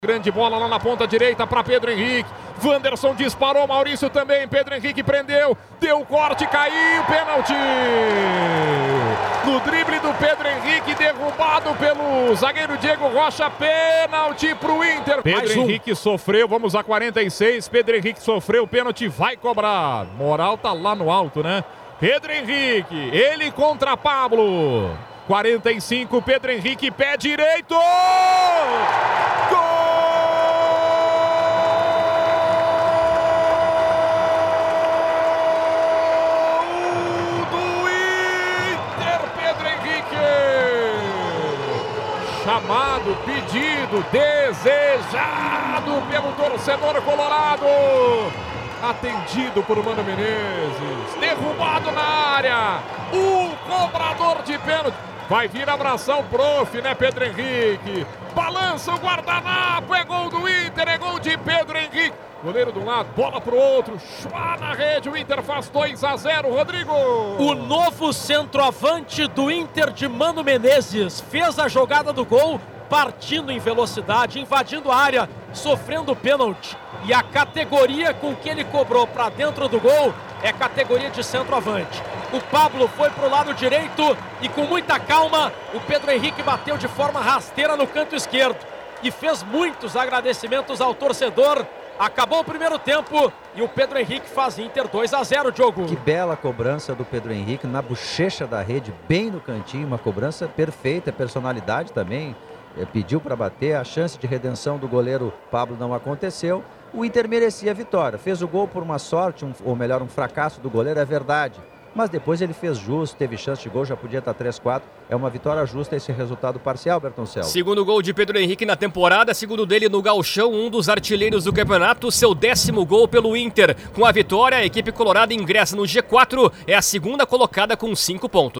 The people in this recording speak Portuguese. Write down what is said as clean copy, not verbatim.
Grande bola lá na ponta direita para Pedro Henrique. Wanderson disparou, Maurício também. Pedro Henrique prendeu, deu corte, caiu, pênalti. No drible do Pedro Henrique, derrubado pelo zagueiro Diego Rocha, pênalti pro Inter. Pedro Henrique sofreu, vamos a 46. Pedro Henrique sofreu, pênalti, vai cobrar. Moral tá lá no alto, né? Pedro Henrique, ele contra Pablo. 45, Pedro Henrique, pé direito. Gol! Chamado, pedido, desejado pelo torcedor colorado. Atendido por Mano Menezes. Derrubado na área. O cobrador de pênalti. Vai vir abração, prof, né, Pedro Henrique? Balança o guardanapo. É gol do Inter, é gol de Pedro Henrique. Goleiro de um lado, bola pro outro, chá na rede, o Inter faz 2-0, Rodrigo. O novo centroavante do Inter de Mano Menezes fez a jogada do gol, partindo em velocidade, invadindo a área, sofrendo pênalti. E a categoria com que ele cobrou para dentro do gol é categoria de centroavante. O Pablo foi pro lado direito e com muita calma, o Pedro Henrique bateu de forma rasteira no canto esquerdo. E fez muitos agradecimentos ao torcedor. Acabou o primeiro tempo e o Pedro Henrique faz Inter 2-0, Diogo. Que bela cobrança do Pedro Henrique na bochecha da rede, bem no cantinho, uma cobrança perfeita, personalidade também, pediu para bater, a chance de redenção do goleiro Pablo não aconteceu. O Inter merecia a vitória, fez o gol por uma sorte, ou melhor, um fracasso do goleiro, é verdade. Mas depois ele fez justo, teve chance de gol, já podia estar 3-4. É uma vitória justa esse resultado parcial, Bertoncello. Segundo gol de Pedro Henrique na temporada, segundo dele no Gauchão, um dos artilheiros do campeonato, seu 10º gol pelo Inter. Com a vitória, a equipe colorada ingressa no G4, é a segunda colocada com 5 pontos.